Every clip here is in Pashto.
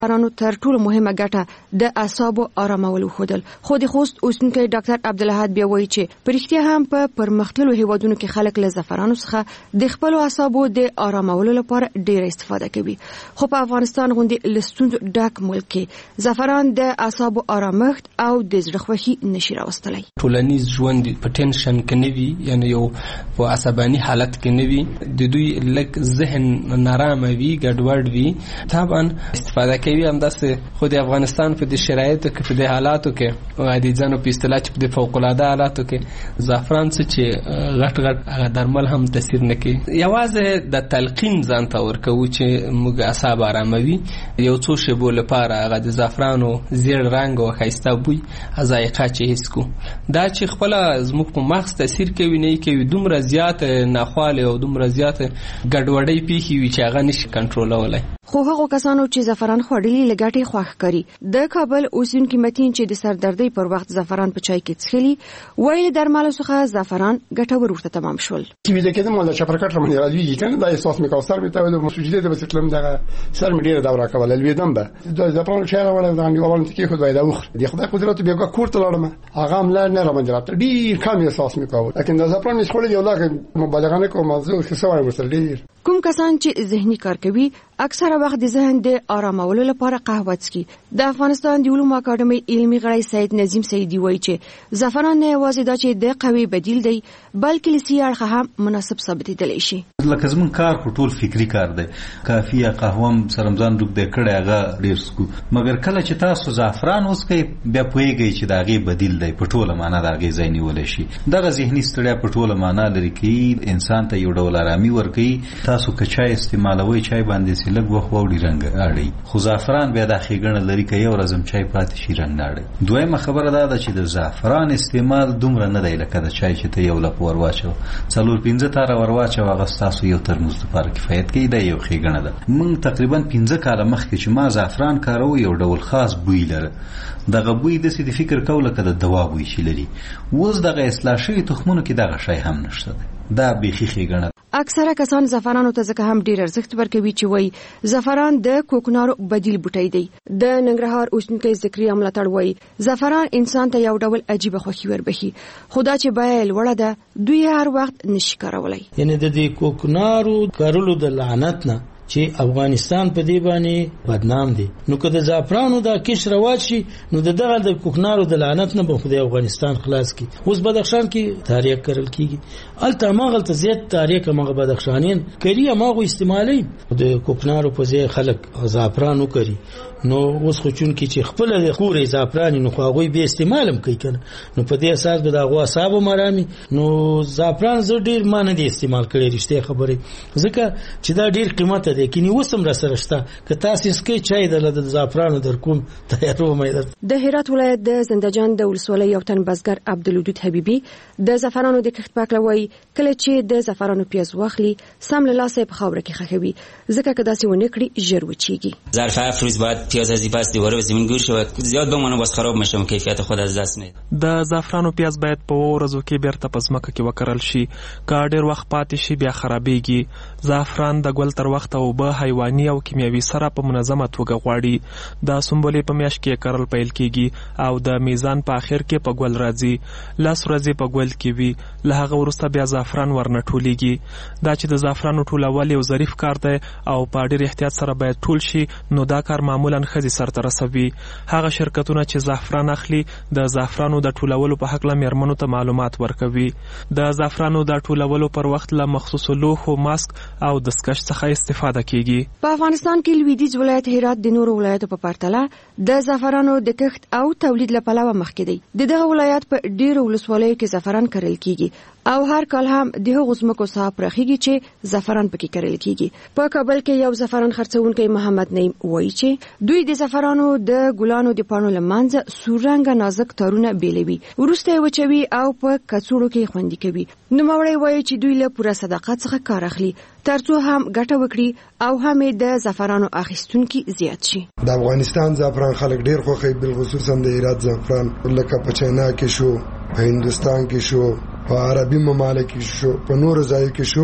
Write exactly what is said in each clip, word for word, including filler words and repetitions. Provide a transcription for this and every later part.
زعفرانو تر ټولو مهمه ګټه د اعصابو آرامول وښودل. خو د خوست اوسېدونکی ډاکټر عبدالحد بیا وایي چې په رښتیا هم په پرمختللو هیوادونو کې خلک له زعفرانو څخه د خپلو اعصابو د آرامولو لپاره ډېره استفاده کوي. خو په افغانستان غوندې له ستونزو ډک ملک کې زعفران د اعصابو آرامښت او د زړه خوښي نشي راوستلی. ټولنیز ژوند په ټینشن کې نه وي، یعنی یو په عصباني حالت کې نه وي، د دوی لږ ذهن نارامه وي، ګډوډ وي، طبعا استفاده کوي. همداسې خو د افغانستان په دې شرایطو کې په دې حالاتو کې د ځانو په اصطلاح چې په دې فوق العاده حالاتو کې زعفران څه چې غټ غټ هغه درمل هم تاثیر نه کوي. یوازې د تلقین ځان ته ورکوو چې موږ اعصاب آراموي. یو څو شیبو لپاره هغه د زعفرانو زیړ رنګ او ښایسته بوی ذایقه چې حس کو، دا چې خپله زموږ په مغز تاثیر کوي نه کوي، دومره زیات ناخواله او دومره زیات ګډوډۍ پیښې وي چې هغه نشي کنټرولولی. خو هغو کسانو چې زعفران خوړلي له ګټې خوښ کړي. د کابل اوسېدونکي متین چې د سردردۍ پر وخت زعفران په چای کې څښلي وایي له درملو څخه زعفران ګټور ورته تمام شول. چې ویده کېدم ولا چپرکټ رامنې رالوېږي که نه، دا احساس مې کوه، سر مې تاوېده، سجدې ته به تلم، دغه سر مې ډېره دوره کوله، لوېدم به. د زعفرانو چای راوړی، دغه دیوالونو ته کېښود، وایي دا وخورې. د خدای قدرت بیا کور ته لاړم، هغه هم لا نه راباندې رابطه، ډېر کم احساس مې کوه. لیکن د زعفران مې څښلی یو لا مبالغه نه کوم، زه ښه سوی ورسره ډېر. کوم کسان چې ذهني کار کوي اکثره وخت د ذهن د آرامولو لپاره قهوه څښي. د افغانستان د علومو اکاډمۍ علمي غړی سید نظیم سیدی وایي چې زعفران نه یوازې دا چې د قهوې بدیل دی بلکې له سیاسي اړخه هم مناسب ثابتېدلی شي. لکه زموږ کار خو ټول فکري کار دی، کافي یا قهوه هم سره ځان ډوب دی کړی، هغه ډېر څکو. مګر کله چې تاسو زعفران وڅښئ بیا پوهېږئ چې د هغې بدیل دی، په ټوله معنا د هغې ځای نیولی شي. دغه ذهني ستړیا په ټوله معنا لرې کوي، انسان ته یو ډول ارامي ورکوي. تاسو که چای استعمالوئ چای باندې چې لږ وخت واوړي رنګ اړوي، خو زعفران بیا دا ښېګڼه لري که یو ورځ هم چای پاتې شي رنګ نه اړوي. دویمه خبره دا ده چې د زعفران استعمال دومره نه دی لکه د چای چې ته یو لپ ور واچوه، څلور پنځه تاره ور واچوه، هغه ستاسو یو ترموز لپاره کفایت کوي. دا یو ښېګڼه ده. موږ تقریبا پنځه کاله مخکې چې ما زعفران کاروه یو ډول خاص بوی لره، دغه بوی داسې د فکر کوو لکه د دوا بوی چې لري. اوس دغه اصلاح شوي تخمونو کې دغه شی هم نشته دی. دا بیخي ښېګڼه. اکثره کسان زعفرانو ته ځکه هم ډېر ارزښت ورکوي چې وایي زعفران د کوکنارو بدیل بوټی دی. د ننګرهار اوسېدونکی ذکریا ملاتړ وایي زعفران انسان ته یو ډول عجیبه خوښي وربخي، خو دا چې بیه یې لوړه ده دوی هر وخت نشي کارولی. یعنې د دې کوکنارو کارولو د لعنت نه چې افغانستان په دې باندې بدنام دی، نو که د زعفرانو دا کش رواج شي نو د دغه د کوکنارو د لعنت نه به خدای افغانستان خلاص کی. اوس بدخشان کې تاریخ کرل کیږي، الته ماغلته زیات تاریخ مغه بدخشانین کری ماغه استعمالي د کوکنارو په ځای خلک زعفرانو کوي. نو اوس خو چون کې چې خپل د خورې زعفران نو خو هغه به استعمالم کوي کنه، نو په دې اساس به دا غوا صاحب مرامي. نو زعفران زه ډیر مانه دي استعمال کړی، رښتیا خبره ځکه چې دا ډیر قیمت دی. کینی وسم را سره شته که تاسو سکه چای د زعفرانو در کوم تیارو مې. د هرات ولایت د زندهجان د ولسوالۍ یو تن بزګر عبدالودود حبیبي د زعفرانو د کښت پاکلوي کله چې د زعفرانو پیاز واخلي سم له لاسه په خاور کې خخوي، ځکه که داسې ونه کړي ژر وچیږي. ظرف افروز باید پیاز از پس دیواره به زمین گور شود، زیاد بمونه باز خراب میشه و کیفیت خود از دست میده. د زعفرانو پیاز باید په ورځو کې بیرته په ځمکه کې وکرل شي، که ډېر وخت پاتې شي بیا خرابېږي. زعفران د ګل تر وخته اوبه، حیواني او کیمیاوي سره په منظمه توګه غواړي. د سنبلې په میاشت کې کرل پیل کیږي او د میزان په اخر کې په ګل راځي. لس ورځې په ګل کې وي، له هغه وروسته بیا زعفران ورنه ټولېږي. دا چې د زعفرانو ټولول یو ظریف کار دی او په ډېر احتیاط سره باید ټول شي، نو دا کار معمولا ښځې سرته رسوي. هغه شرکتونه چې زعفران اخلي د زعفرانو د ټولولو په هکله میرمنو ته معلومات ورکوي. د زعفرانو د ټولولو پر وخت له مخصوصو لوښو، ماسک او دستکش څخه استفاده کیږي. په افغانستان کې لویدیځ ولایت هرات د نورو ولایتو په پرتله د زعفرانو د کښت او تولید لپاره مخکې دی. د دغه ولایت په ډیرو ولسوالیو کې زعفران کرل کیږي او هر کال هم د هغو ځمکو څخه پراخیږي چې زعفران پکې کرل کیږي. په کابل کې یو زعفران خرڅونکی محمد نعیم وایي چې دوی د زعفرانو د ګلانو د پاڼو لمنځه سور رنګ نازک تارونه بیلوي، وروسته یې وچوي او په کڅوړو کې خوندي کوي. نوموړی وایي چې دوی له پوره صداقت څخه کار اخلي ترڅو هم ګټه وکړي او هم د زعفرانو اخیستونکي زیات شي. د افغانستان زعفران خلک ډیر خوښوي، بالخصوص هم د هرات زعفران، لکه په چاینا کې شو، په هندوستان کې شو، په عربي ممالک کې شو، په نورو ځایو کې شو.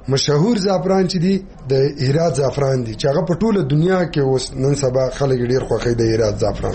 مشهور زعفران چې دی د هرات زعفران دی چې هغه په ټوله دنیا کې اوس نن سبا خلک ډیر خوښوي د هرات زعفران.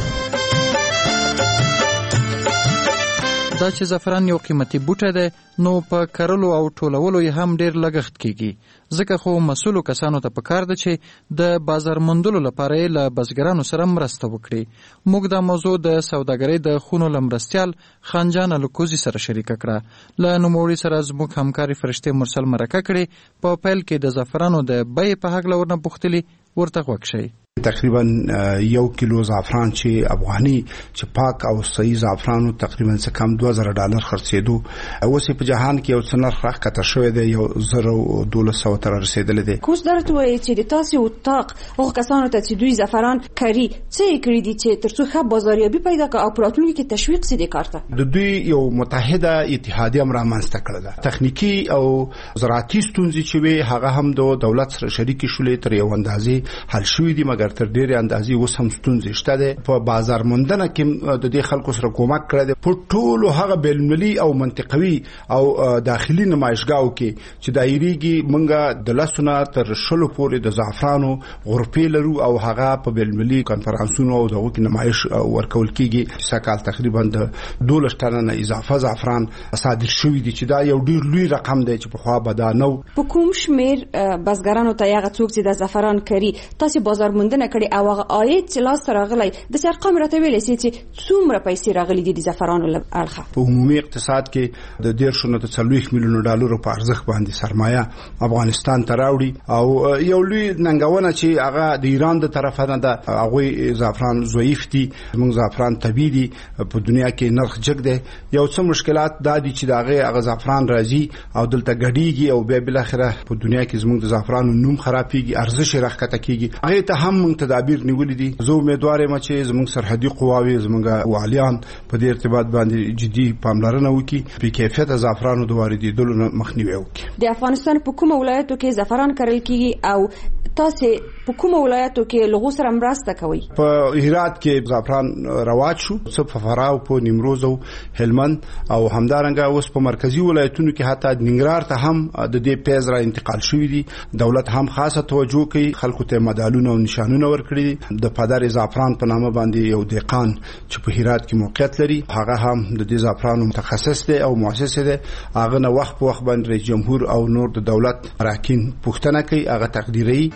دا چې زعفران یو قیمتي بوټی دی نو په کرلو او ټولولو یې هم ډیر لګښت کیږي، ځکه خو مسؤلو کسانو ته پکار ده چې د بازار موندلو لپاره یې له بزګرانو سره مرسته وکړي. موږ دا موضوع د سوداګرۍ د خونو له مرستیال خانجان الکوزي سره شریکه کړه. له نوموړي سره زموږ همکاري فرشتې مرسل مرکه کړې. په پیل کې د زعفرانو د بیې په هکله ورنه پوښتلي، ورته غوږ شئ. تقریبا یو کیلو زعفران چې افغاني چې پاک او صحیح زعفرانو تقریبا څه کم دوه زره ډالر خرڅېدو. اوس په جهان کې یو څه نرخ راکته شوی دی، یو زره او دولس سوه ته رسېدلی دی. کوس درته وایي چې د تاسې اتاق هغو کسانو ته چې دوی زعفران کري څه یې کړي دي چې تر څو ښه بازاریابي پیدا کړي او په راتلونکي کې تشویق سي دې کار ته؟ د دوی یو متحده اتحادیه هم رامنځته کړې ده. تخنیکي او زراعتي ستونزې چې وي هغه هم د دولت سره شریکې شولې تر یو اندازې حل شوي دي، مګر تر ډېرې اندازې اوس هم ستونزې شته ده. په بازار موندنه کې د دې خلکو سره کومک کړی دی. په ټولو هغه بین‌المللي او منطقوي او داخلي نمایشګاو کې چې دایریږي موږ د لسو نه تر شلو پورې د زعفرانو غرفې لرو او هغه په بین‌المللي کنفرانسونو او دغو کې نمایش ورکول کېږي. سږ کال تقریبا د دولس ټنه نه اضافه زعفران صادر شوي دي چې دا یو ډېر لوی رقم دی چې پخوا به دا نه و. په کوم شمېر بزګرانو ته هغه څوک چې د زعفران کري تاسې بازار موندنه کړې او هغه عاید چې لاسته راغلی داسې ارقام راته ویلی سي چې څومره پیسې راغلي دي د زعفرانو له اړخه؟ په عمومي اقتصاد کې د دېرشو نه تر څلوېښت میلیونو ډالرو په ارزښت باندې سرمایه افغانستان ته راوړي او یو لوی ننګونه چې هغه د ایران د طرفه نه ده. هغوی زعفران ضعیف دي، زموږ زعفران طبیعي دي، په دنیا کې نرخ جګ دی. یو څه مشکلات دا دي چې د هغې هغه زعفران راځي او دلته ګډېږي او بیا بالاخره په دنیا کې زموږ د زعفرانو نوم خرابېږي، ارزش یې راښکته کېږي. هغې ته هم موږ تدابیر نیولي دي. زه امیدوار یم چې زموږ سرحدي قواوې زموږ والیان په دې ارتباط باندې جدي پاملرنه وکړي، په کیفیته زعفرانو د واردېدلو نه مخنیوی وکړي. د افغانستان په کومه ولایتو کې زعفران کرل کېږي او تاسې په کومه ولایتو کې له هغو سره مرسته کوئ؟ په هرات کې زعفران رواج شو، څه په فراه او په نیمروز او هلمند او همدارنګه اوس په مرکزي ولایتونو کې حتی ننګرهار ته هم د دې پیز را انتقال شوي دي. دولت هم خاصه توجه کوي، خلکو ته مدالونه او نشانونه ورکړي. د پادر زعفران په نامه باندې یو دهقان چې په هرات کې موقعیت لري، هغه هم د دې زعفرانو متخصص دی او مؤسس دی. هغه نه وخت په وخت باندې رئیس جمهور او نور د دولت راکین پوښتنه کوي، هغه تقدیري.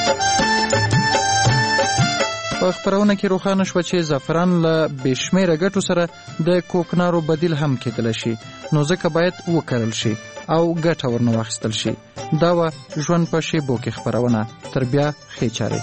په خبرونه کې روښانه شو چې زعفران له بشمیره ګټو سره د کوکنارو بدیل هم کېدل شي، نو ځکه باید وکرل شي او ګټه ورنه واخیستل شي. دا و ژوند په شیبو کې خبرونه. تر بیا ښې چارې.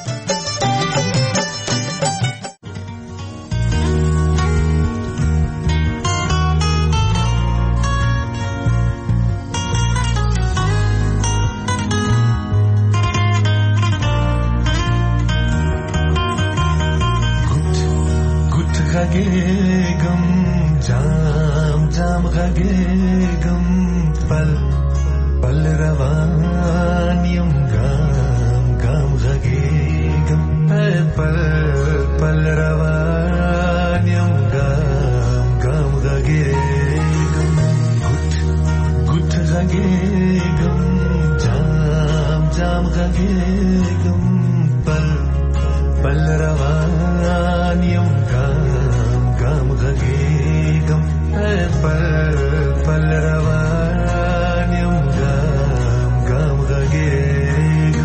غږېږم جام جام غږېږم پل پل روان یم ګام ګام غږېږم پل پل روان یم ګام ګام غږېږم ګوټ ګوټ غږېږم جام جام غږېږم پل پل روان یم غږېږم پل پل روان یم ګام ګام غږېږم.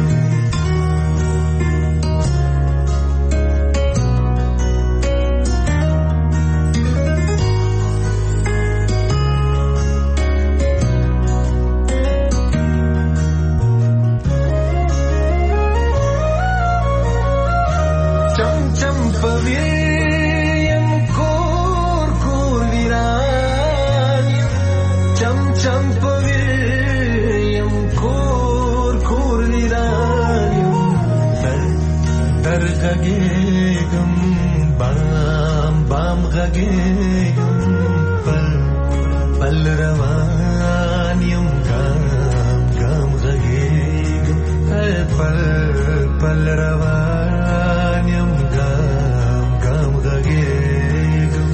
چم چم پوي غږېږم بام بام غږېږم پل پل روان یم ګام ګام غږېږم پل پل روان یم ګام ګام غږېږم.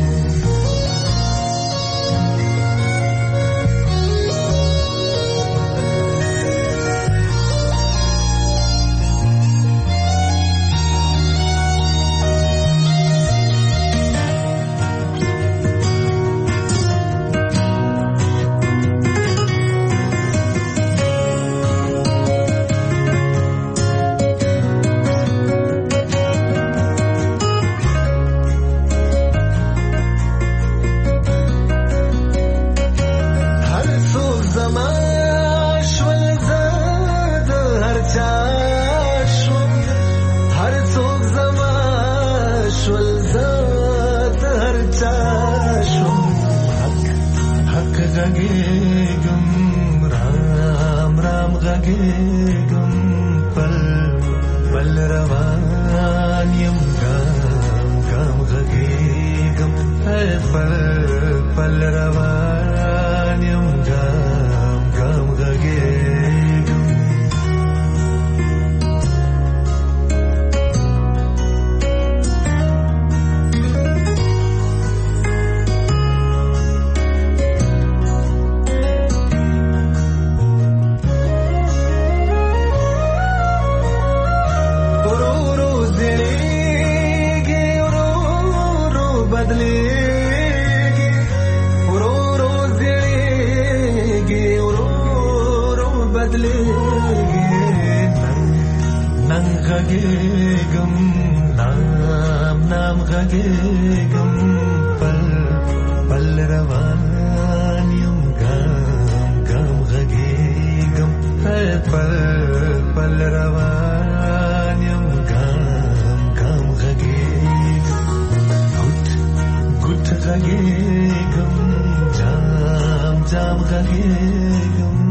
غږېږم رام رام غږېږم پل پل روان یم ګام ګام غږېږم پل پل روان یم ګام ګام غږېږم غږېږم نام نام غږېږم پل پل روان یم ګام ګام غږېږم پل پل روان یم ګام ګام غږېږم ګوت ګوت غږېږم جام جام غږېږم